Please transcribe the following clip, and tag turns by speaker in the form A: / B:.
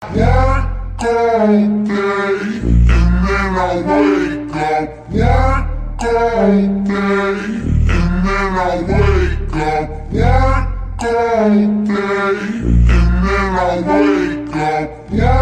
A: Work all day, and then I wake up. Work all day, and then I wake up. Work all day, and then I wake up.